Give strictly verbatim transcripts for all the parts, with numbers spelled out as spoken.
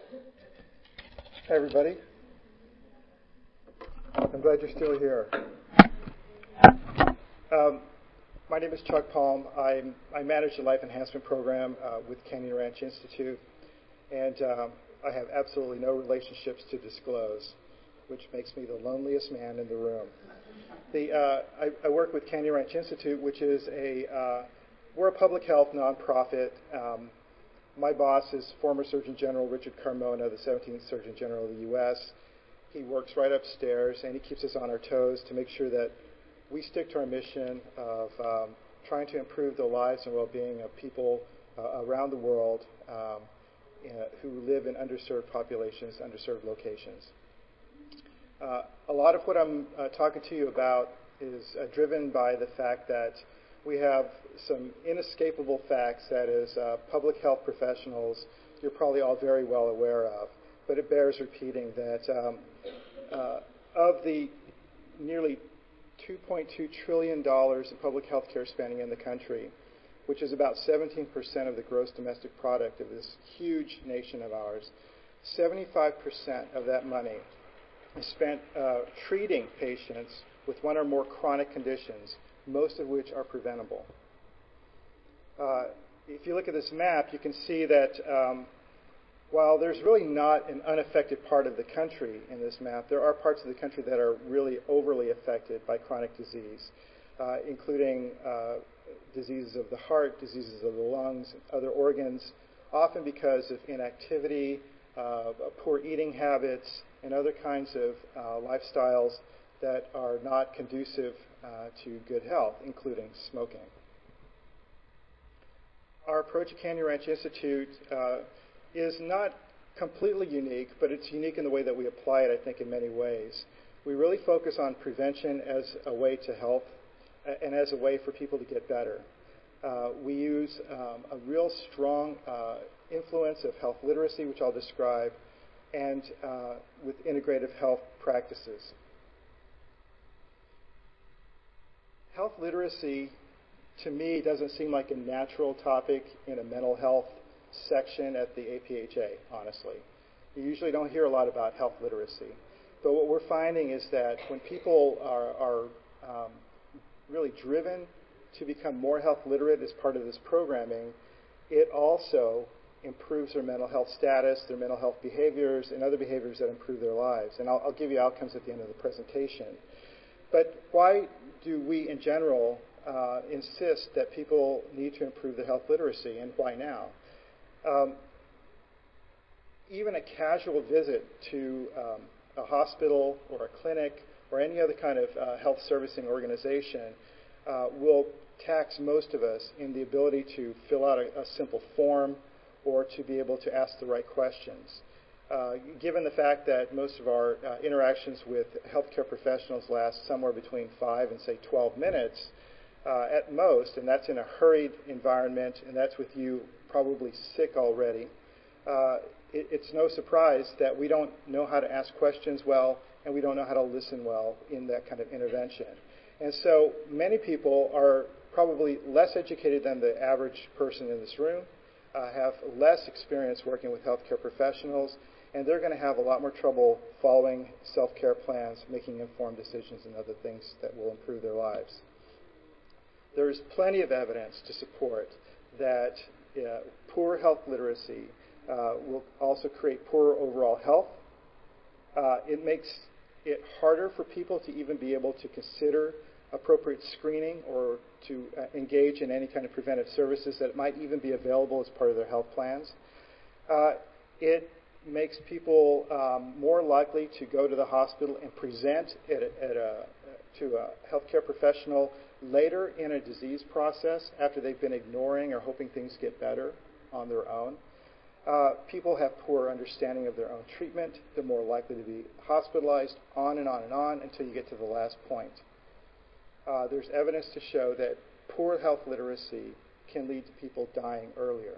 Hi, everybody. I'm glad you're still here. Um, my name is Chuck Palm. I'm, I manage the Life Enhancement Program uh, with Canyon Ranch Institute, and um, I have absolutely no relationships to disclose, which makes me the loneliest man in the room. The, uh, I, I work with Canyon Ranch Institute, which is a, uh, we're a public health nonprofit. Um, my boss is former Surgeon General Richard Carmona, the seventeenth Surgeon General of the U S He works right upstairs, and he keeps us on our toes to make sure that we stick to our mission of um, trying to improve the lives and well-being of people uh, around the world um, uh, who live in underserved populations, underserved locations. Uh, a lot of what I'm uh, talking to you about is uh, driven by the fact that we have some inescapable facts that as uh, public health professionals you're probably all very well aware of, but it bears repeating that um, uh, of the nearly two point two trillion dollars in public health care spending in the country, which is about seventeen percent of the gross domestic product of this huge nation of ours, seventy-five percent of that money is spent uh, treating patients with one or more chronic conditions, most of which are preventable. Uh, if you look at this map, you can see that um, while there's really not an unaffected part of the country in this map, there are parts of the country that are really overly affected by chronic disease, uh, including uh, diseases of the heart, diseases of the lungs, other organs, often because of inactivity, uh, poor eating habits, and other kinds of uh, lifestyles that are not conducive uh, to good health, including smoking. Our approach at Canyon Ranch Institute uh, is not completely unique, but it's unique in the way that we apply it, I think, in many ways. We really focus on prevention as a way to health and as a way for people to get better. Uh, we use um, a real strong uh, influence of health literacy, which I'll describe, and uh, with integrative health practices. Health literacy, to me, doesn't seem like a natural topic in a mental health section at the A P H A, honestly. You usually don't hear a lot about health literacy. But what we're finding is that when people are, are um, really driven to become more health literate as part of this programming, it also improves their mental health status, their mental health behaviors, and other behaviors that improve their lives. And I'll, I'll give you outcomes at the end of the presentation. But why do we, in general, uh, insist that people need to improve their health literacy, and why now? Um, even a casual visit to um, a hospital or a clinic or any other kind of uh, health servicing organization uh, will tax most of us in the ability to fill out a, a simple form or to be able to ask the right questions. Uh, given the fact that most of our uh, interactions with healthcare professionals last somewhere between five and, say, twelve minutes uh, at most, and that's in a hurried environment, and that's with you probably sick already, uh, it, it's no surprise that we don't know how to ask questions well, and we don't know how to listen well in that kind of intervention. And so many people are probably less educated than the average person in this room, uh, have less experience working with healthcare professionals, and they're going to have a lot more trouble following self-care plans, making informed decisions, and other things that will improve their lives. There is plenty of evidence to support that uh, poor health literacy uh, will also create poorer overall health. Uh, it makes it harder for people to even be able to consider appropriate screening or to uh, engage in any kind of preventive services that might even be available as part of their health plans. Uh, it makes people um, more likely to go to the hospital and present at a, at a, to a healthcare professional later in a disease process after they've been ignoring or hoping things get better on their own. Uh, people have poor understanding of their own treatment. They're more likely to be hospitalized, on and on and on until you get to the last point. Uh, there's evidence to show that poor health literacy can lead to people dying earlier.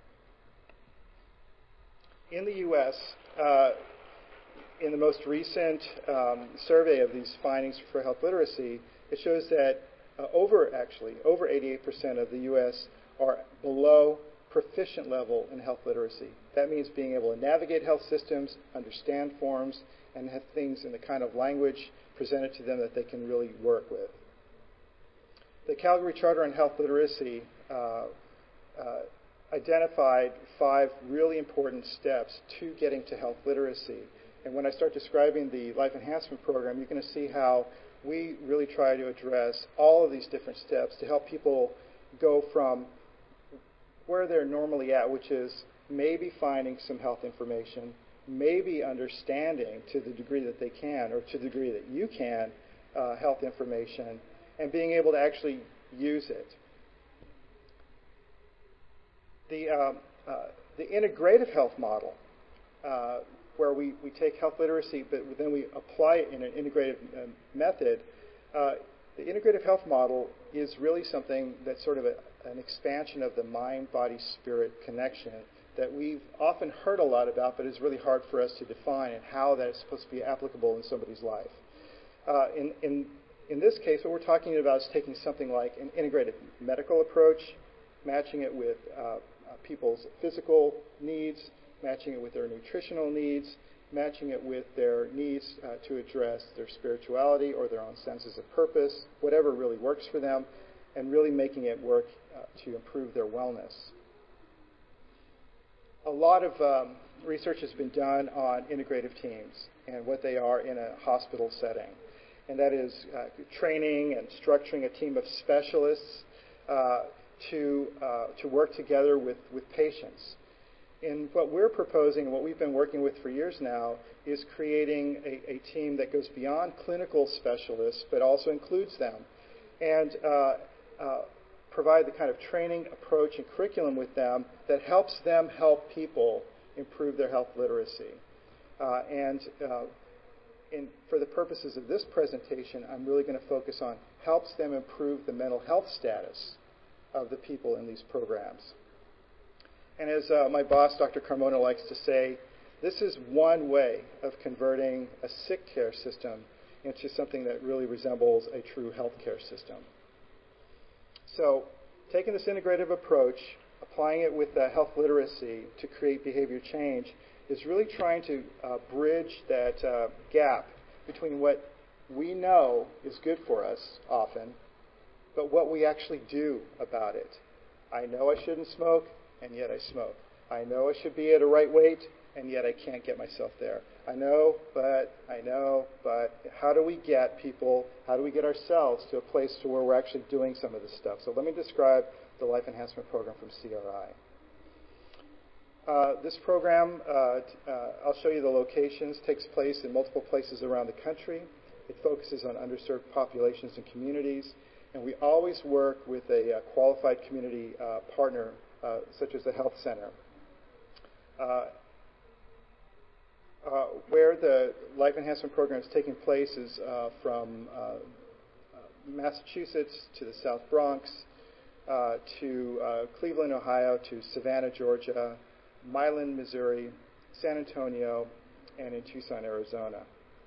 In the U S, uh, in the most recent um, survey of these findings for health literacy, it shows that uh, over, actually, over eighty-eight percent of the U S are below proficient level in health literacy. That means being able to navigate health systems, understand forms, and have things in the kind of language presented to them that they can really work with. The Calgary Charter on Health Literacy uh, uh, identified five really important steps to getting to health literacy. And when I start describing the Life Enhancement Program, you're going to see how we really try to address all of these different steps to help people go from where they're normally at, which is maybe finding some health information, maybe understanding to the degree that they can, or to the degree that you can, uh, health information, and being able to actually use it. The, um, uh, the integrative health model, uh, where we, we take health literacy, but then we apply it in an integrative uh, method, uh, the integrative health model is really something that's sort of a, an expansion of the mind-body-spirit connection that we've often heard a lot about, but is really hard for us to define and how that is supposed to be applicable in somebody's life. Uh, in, in, in this case, what we're talking about is taking something like an integrated medical approach, matching it with uh, uh, people's physical needs, matching it with their nutritional needs, matching it with their needs uh, to address their spirituality or their own senses of purpose, whatever really works for them, and really making it work uh, to improve their wellness. A lot of um, research has been done on integrative teams and what they are in a hospital setting. And that is uh, training and structuring a team of specialists uh, to, uh, to work together with, with patients. And what we're proposing, and what we've been working with for years now, is creating a, a team that goes beyond clinical specialists, but also includes them, and uh, uh, provide the kind of training, approach, and curriculum with them that helps them help people improve their health literacy. Uh, and uh, in, for the purposes of this presentation, I'm really going to focus on helps them improve the mental health status of the people in these programs. And as uh, my boss, Doctor Carmona, likes to say, this is one way of converting a sick care system into something that really resembles a true healthcare system. So, taking this integrative approach, applying it with uh, health literacy to create behavior change, is really trying to uh, bridge that uh, gap between what we know is good for us often, but what we actually do about it. I know I shouldn't smoke, and yet I smoke. I know I should be at a right weight, and yet I can't get myself there. I know, but, I know, but how do we get people, how do we get ourselves to a place to where we're actually doing some of this stuff? So let me describe the Life Enhancement Program from C R I. Uh, this program, uh, uh, I'll show you the locations, takes place in multiple places around the country. It focuses on underserved populations and communities, and we always work with a uh, qualified community uh, partner, uh, such as a health center. Uh, uh, where the Life Enhancement Program is taking place is uh, from uh, uh, Massachusetts to the South Bronx, uh, to uh, Cleveland, Ohio, to Savannah, Georgia, Milan, Missouri, San Antonio, and in Tucson, Arizona.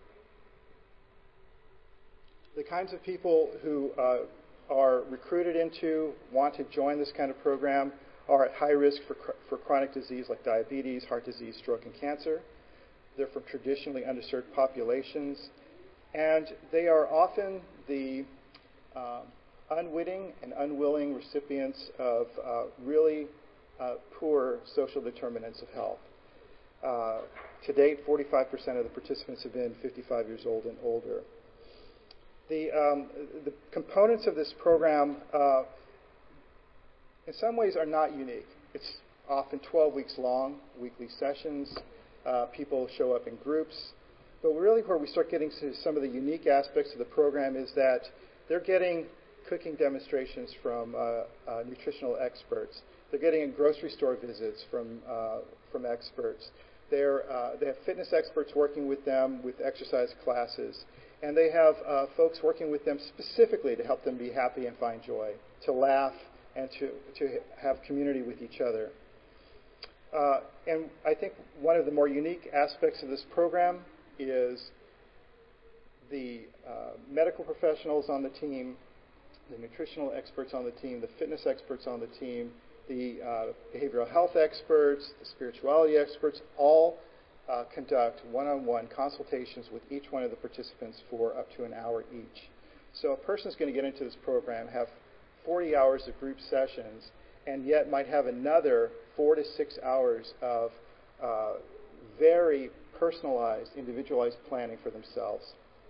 The kinds of people who uh, are recruited into, want to join this kind of program, are at high risk for, for chronic disease like diabetes, heart disease, stroke, and cancer. They're from traditionally underserved populations, and they are often the uh, unwitting and unwilling recipients of uh, really uh, poor social determinants of health. Uh, to date, forty-five percent of the participants have been fifty-five years old and older. The, um, the components of this program uh, in some ways are not unique. It's often twelve weeks long, weekly sessions. Uh, people show up in groups. But really where we start getting to some of the unique aspects of the program is that they're getting cooking demonstrations from uh, uh, nutritional experts. They're getting grocery store visits from, uh, from experts. They're, uh, they have fitness experts working with them with exercise classes. And they have uh, folks working with them specifically to help them be happy and find joy, to laugh, and to, to have community with each other. Uh, and I think one of the more unique aspects of this program is the uh, medical professionals on the team, the nutritional experts on the team, the fitness experts on the team, the uh, behavioral health experts, the spirituality experts, all uh, conduct one-on-one consultations with each one of the participants for up to an hour each. So a person is going to get into this program, have forty hours of group sessions, and yet might have another four to six hours of uh, very personalized, individualized planning for themselves.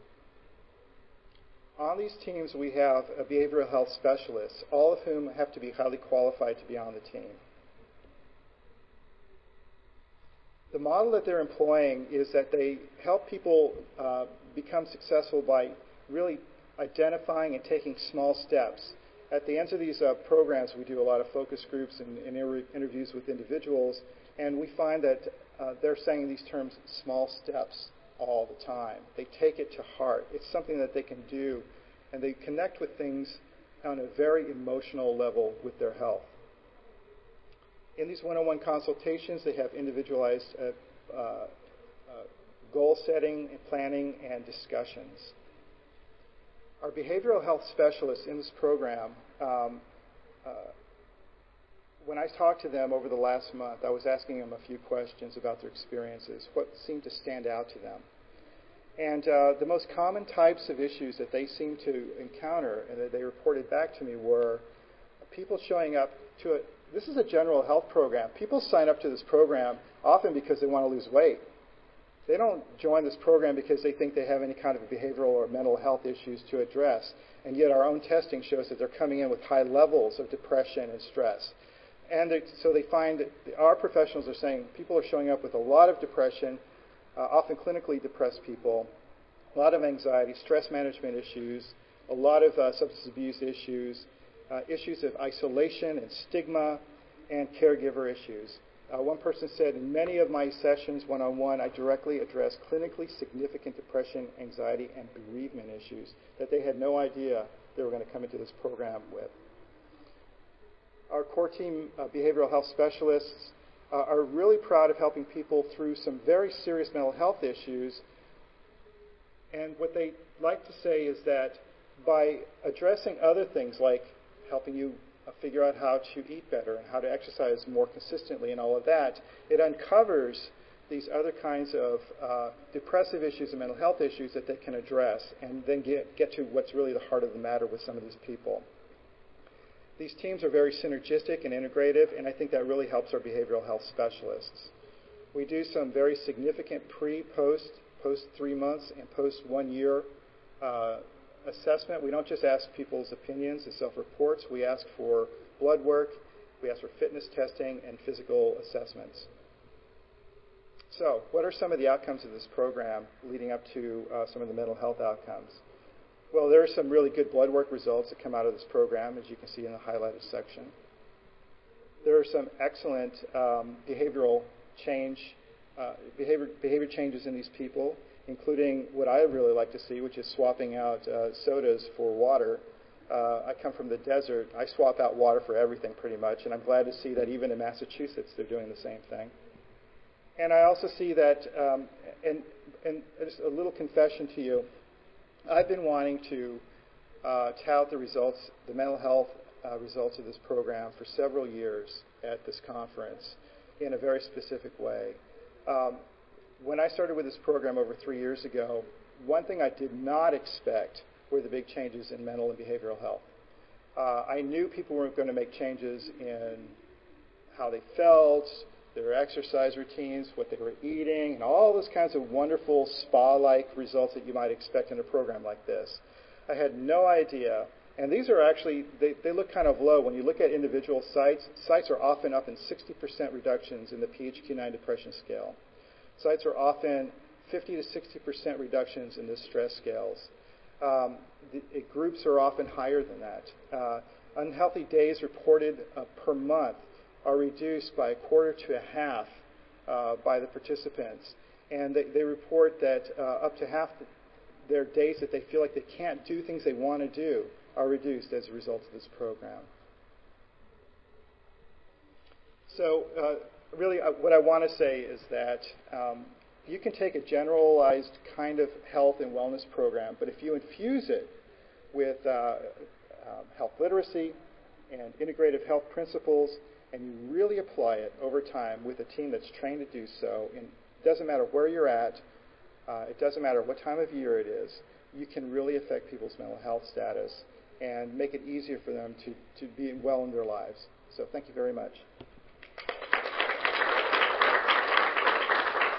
On these teams, we have a behavioral health specialists, all of whom have to be highly qualified to be on the team. The model that they're employing is that they help people uh, become successful by really identifying and taking small steps. At the end of these uh, programs, we do a lot of focus groups and, and inter interviews with individuals, and we find that uh, they're saying these terms, small steps, all the time. They take it to heart. It's something that they can do, and they connect with things on a very emotional level with their health. In these one-on-one consultations, they have individualized uh, uh, uh, goal setting, and planning, and discussions. Our behavioral health specialists in this program, um, uh, when I talked to them over the last month, I was asking them a few questions about their experiences, what seemed to stand out to them. And uh, the most common types of issues that they seemed to encounter and that they reported back to me were people showing up to it. This is a general health program. People sign up to this program often because they want to lose weight. They don't join this program because they think they have any kind of behavioral or mental health issues to address. And yet our own testing shows that they're coming in with high levels of depression and stress. And they, so they find that our professionals are saying people are showing up with a lot of depression, uh, often clinically depressed people, a lot of anxiety, stress management issues, a lot of uh, substance abuse issues, uh, issues of isolation and stigma, and caregiver issues. Uh, one person said, in many of my sessions one-on-one, I directly address clinically significant depression, anxiety, and bereavement issues that they had no idea they were going to come into this program with. Our core team uh, behavioral health specialists uh, are really proud of helping people through some very serious mental health issues. And what they like to say is that by addressing other things like helping you uh, figure out how to eat better and how to exercise more consistently and all of that, it uncovers these other kinds of uh, depressive issues and mental health issues that they can address and then get, get to what's really the heart of the matter with some of these people. These teams are very synergistic and integrative, and I think that really helps our behavioral health specialists. We do some very significant pre, post, post three months, and post one year uh, assessment. We don't just ask people's opinions and self-reports. We ask for blood work, we ask for fitness testing, and physical assessments. So, what are some of the outcomes of this program leading up to uh, some of the mental health outcomes? Well, there are some really good blood work results that come out of this program, as you can see in the highlighted section. There are some excellent um, behavioral change, uh, behavior, behavior changes in these people, including what I really like to see, which is swapping out uh, sodas for water. Uh, I come from the desert. I swap out water for everything pretty much, and I'm glad to see that even in Massachusetts they're doing the same thing. And I also see that, um, and, and just a little confession to you, I've been wanting to uh, tout the results, the mental health uh, results of this program for several years at this conference in a very specific way. Um, when I started with this program over three years ago, one thing I did not expect were the big changes in mental and behavioral health. Uh, I knew people weren't going to make changes in how they felt, their exercise routines, what they were eating, and all those kinds of wonderful spa-like results that you might expect in a program like this. I had no idea. And these are actually, they, they look kind of low. When you look at individual sites, sites are often up in sixty percent reductions in the P H Q nine depression scale. Sites are often fifty to sixty percent reductions in the stress scales. Um, the, it, groups are often higher than that. Uh, unhealthy days reported uh, per month are reduced by a quarter to a half uh, by the participants. And they, they report that uh, up to half their days that they feel like they can't do things they want to do are reduced as a result of this program. So uh, really uh, what I want to say is that um, you can take a generalized kind of health and wellness program, but if you infuse it with uh, um, health literacy and integrative health principles and you really apply it over time with a team that's trained to do so, and it doesn't matter where you're at, uh, it doesn't matter what time of year it is, you can really affect people's mental health status and make it easier for them to, to be well in their lives. So thank you very much.